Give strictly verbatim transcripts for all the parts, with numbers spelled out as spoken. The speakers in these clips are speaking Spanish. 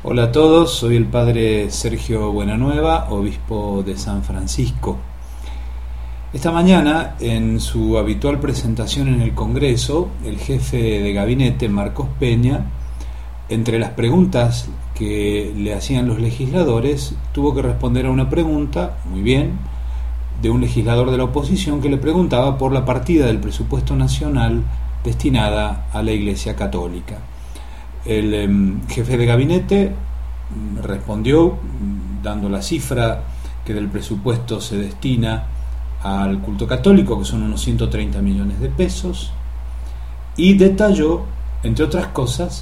Hola a todos, soy el padre Sergio Buenanueva, obispo de San Francisco. Esta mañana, en su habitual presentación en el Congreso, el jefe de gabinete, Marcos Peña, entre las preguntas que le hacían los legisladores, tuvo que responder a una pregunta, muy bien, de un legislador de la oposición que le preguntaba por la partida del presupuesto nacional destinada a la Iglesia Católica. El eh, jefe de gabinete respondió dando la cifra que del presupuesto se destina al culto católico, que son unos ciento treinta millones de pesos, y detalló, entre otras cosas,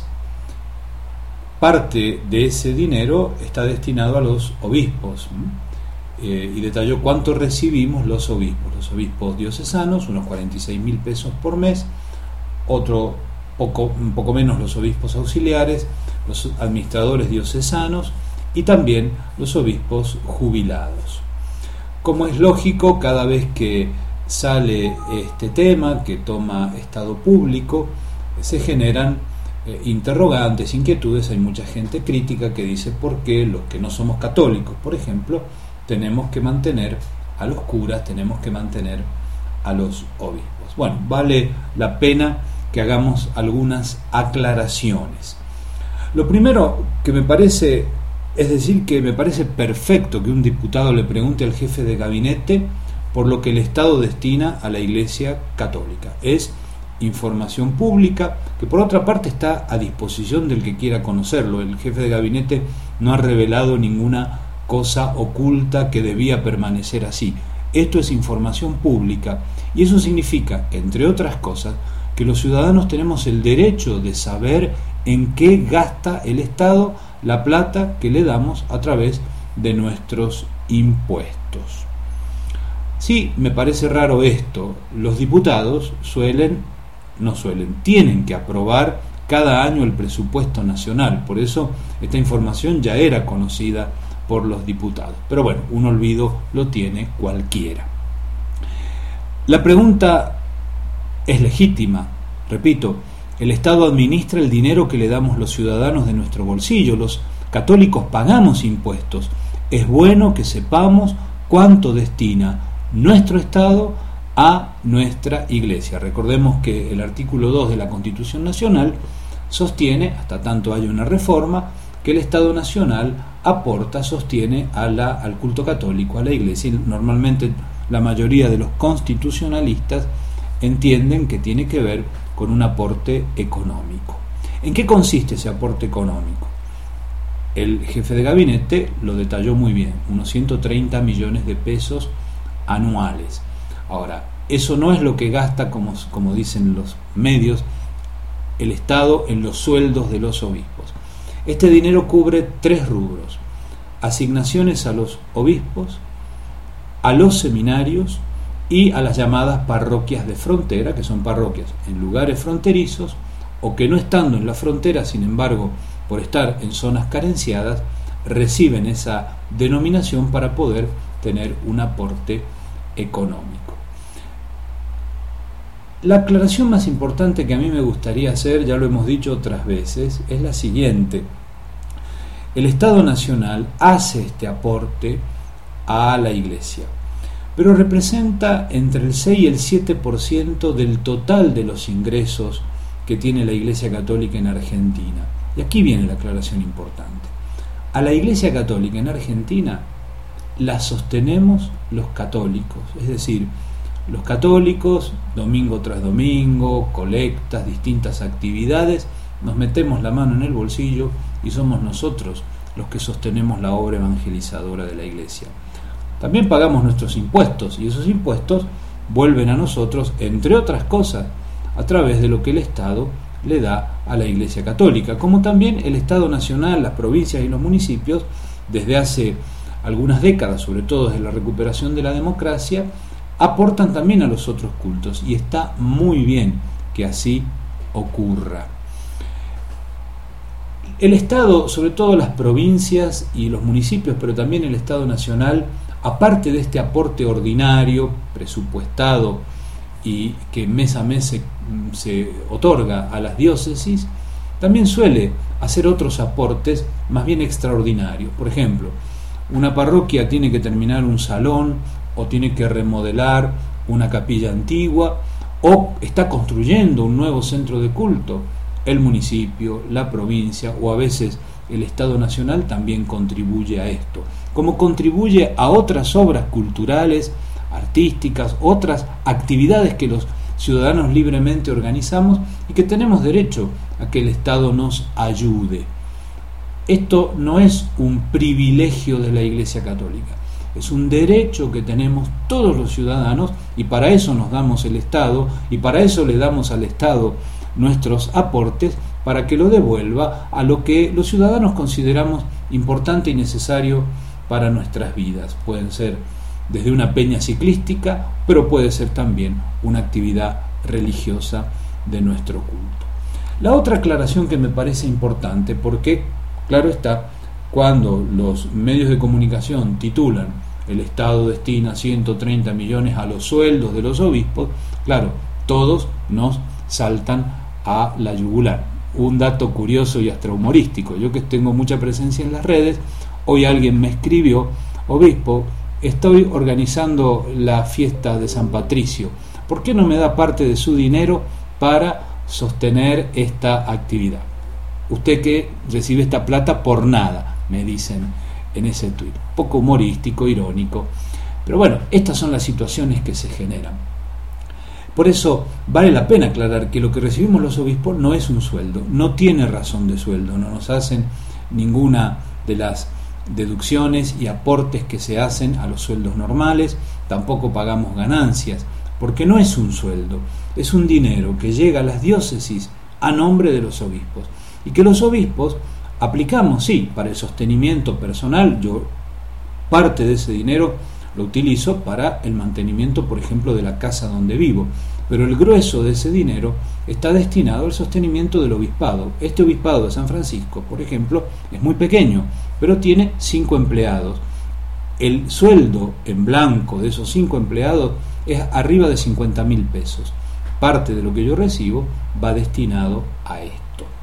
parte de ese dinero está destinado a los obispos, eh, y detalló cuánto recibimos los obispos, los obispos diocesanos, unos cuarenta y seis mil pesos por mes, otro Poco, un poco menos los obispos auxiliares, los administradores diocesanos y también los obispos jubilados. Como es lógico, cada vez que sale este tema que toma estado público, se generan eh, interrogantes, inquietudes. Hay mucha gente crítica que dice por qué los que no somos católicos, por ejemplo, tenemos que mantener a los curas, tenemos que mantener a los obispos. Bueno, vale la pena que hagamos algunas aclaraciones. Lo primero que me parece, es decir, que me parece perfecto que un diputado le pregunte al jefe de gabinete por lo que el Estado destina a la Iglesia Católica. Es información pública que por otra parte está a disposición del que quiera conocerlo. El jefe de gabinete no ha revelado ninguna cosa oculta que debía permanecer así. Esto es información pública y eso significa, entre otras cosas, que los ciudadanos tenemos el derecho de saber en qué gasta el Estado la plata que le damos a través de nuestros impuestos. Sí, me parece raro esto. Los diputados suelen, no suelen, tienen que aprobar cada año el presupuesto nacional. Por eso esta información ya era conocida por los diputados. Pero bueno, un olvido lo tiene cualquiera. La pregunta es legítima, repito, el Estado administra el dinero que le damos los ciudadanos de nuestro bolsillo, los católicos pagamos impuestos, es bueno que sepamos cuánto destina nuestro Estado a nuestra Iglesia. Recordemos que el artículo dos de la Constitución Nacional sostiene, hasta tanto haya una reforma, que el Estado Nacional aporta, sostiene a la, al culto católico, a la Iglesia, y normalmente la mayoría de los constitucionalistas entienden que tiene que ver con un aporte económico. ¿En qué consiste ese aporte económico? El jefe de gabinete lo detalló muy bien, unos ciento treinta millones de pesos anuales. Ahora, eso no es lo que gasta, como, como dicen los medios, el Estado en los sueldos de los obispos. Este dinero cubre tres rubros: asignaciones a los obispos, a los seminarios y a las llamadas parroquias de frontera, que son parroquias en lugares fronterizos o que no estando en la frontera, sin embargo, por estar en zonas carenciadas, reciben esa denominación para poder tener un aporte económico. La aclaración más importante que a mí me gustaría hacer, ya lo hemos dicho otras veces, es la siguiente: el Estado Nacional hace este aporte a la Iglesia, pero representa entre el seis y el siete por ciento del total de los ingresos que tiene la Iglesia Católica en Argentina. Y aquí viene la aclaración importante. A la Iglesia Católica en Argentina la sostenemos los católicos, es decir, los católicos, domingo tras domingo, colectas, distintas actividades, nos metemos la mano en el bolsillo y somos nosotros los que sostenemos la obra evangelizadora de la Iglesia. También pagamos nuestros impuestos y esos impuestos vuelven a nosotros, entre otras cosas, a través de lo que el Estado le da a la Iglesia Católica, como también el Estado Nacional, las provincias y los municipios, desde hace algunas décadas, sobre todo desde la recuperación de la democracia, aportan también a los otros cultos y está muy bien que así ocurra. El Estado, sobre todo las provincias y los municipios, pero también el Estado Nacional, aparte de este aporte ordinario, presupuestado y que mes a mes se, se otorga a las diócesis, también suele hacer otros aportes más bien extraordinarios. Por ejemplo, una parroquia tiene que terminar un salón o tiene que remodelar una capilla antigua o está construyendo un nuevo centro de culto. El municipio, la provincia o a veces el Estado Nacional también contribuye a esto, como contribuye a otras obras culturales, artísticas, otras actividades que los ciudadanos libremente organizamos y que tenemos derecho a que el Estado nos ayude. Esto no es un privilegio de la Iglesia Católica, es un derecho que tenemos todos los ciudadanos y para eso nos damos el Estado y para eso le damos al Estado nuestros aportes para que lo devuelva a lo que los ciudadanos consideramos importante y necesario para nuestras vidas. Pueden ser desde una peña ciclística, pero puede ser también una actividad religiosa de nuestro culto. La otra aclaración que me parece importante, porque claro está, cuando los medios de comunicación titulan el Estado destina ciento treinta millones a los sueldos de los obispos, claro, todos nos saltan a la yugular. Un dato curioso y hasta humorístico: yo que tengo mucha presencia en las redes, hoy alguien me escribió: obispo, estoy organizando la fiesta de San Patricio, ¿por qué no me da parte de su dinero para sostener esta actividad? Usted que recibe esta plata por nada, me dicen en ese tuit. Poco humorístico, irónico, pero bueno, estas son las situaciones que se generan. Por eso vale la pena aclarar que lo que recibimos los obispos no es un sueldo, no tiene razón de sueldo, no nos hacen ninguna de las deducciones y aportes que se hacen a los sueldos normales, tampoco pagamos ganancias, porque no es un sueldo, es un dinero que llega a las diócesis a nombre de los obispos y que los obispos aplicamos, sí, para el sostenimiento personal. Yo parte de ese dinero lo utilizo para el mantenimiento, por ejemplo, de la casa donde vivo, pero el grueso de ese dinero está destinado al sostenimiento del obispado. Este obispado de San Francisco, por ejemplo, es muy pequeño, pero tiene cinco empleados. El sueldo en blanco de esos cinco empleados es arriba de cincuenta mil pesos. Parte de lo que yo recibo va destinado a esto.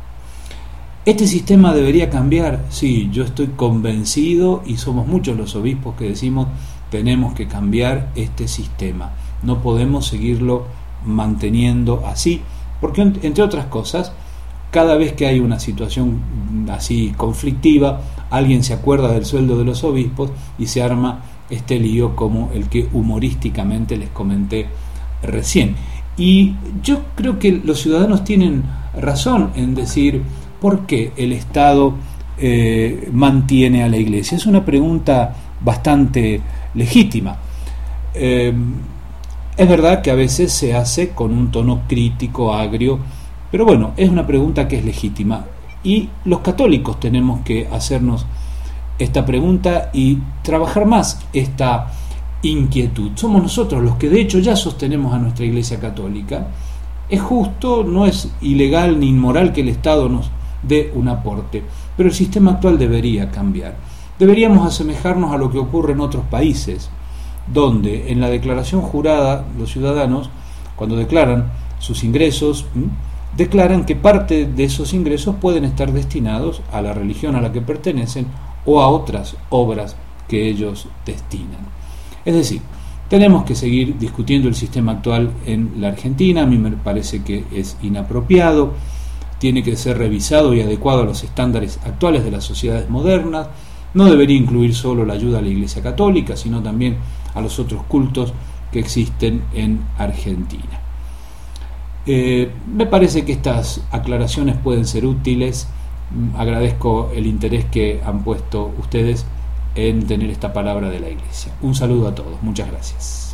¿Este sistema debería cambiar? Sí, yo estoy convencido y somos muchos los obispos que decimos tenemos que cambiar este sistema. No podemos seguirlo manteniendo así, porque entre otras cosas, cada vez que hay una situación así conflictiva, alguien se acuerda del sueldo de los obispos y se arma este lío como el que humorísticamente les comenté recién. Y yo creo que los ciudadanos tienen razón en decir ¿por qué el Estado eh, mantiene a la Iglesia? Es una pregunta bastante legítima. Eh, es verdad que a veces se hace con un tono crítico, agrio, pero bueno, es una pregunta que es legítima y los católicos tenemos que hacernos esta pregunta y trabajar más esta inquietud. Somos nosotros los que de hecho ya sostenemos a nuestra Iglesia Católica. Es justo, no es ilegal ni inmoral que el Estado nos dé un aporte, pero el sistema actual debería cambiar. Deberíamos asemejarnos a lo que ocurre en otros países, donde en la declaración jurada los ciudadanos, cuando declaran sus ingresos, ¿m? declaran que parte de esos ingresos pueden estar destinados a la religión a la que pertenecen o a otras obras que ellos destinan. Es decir, tenemos que seguir discutiendo el sistema actual en la Argentina. A mí me parece que es inapropiado, tiene que ser revisado y adecuado a los estándares actuales de las sociedades modernas. No debería incluir solo la ayuda a la Iglesia Católica, sino también a los otros cultos que existen en Argentina. Eh, me parece que estas aclaraciones pueden ser útiles. Agradezco el interés que han puesto ustedes en tener esta palabra de la Iglesia. Un saludo a todos. Muchas gracias.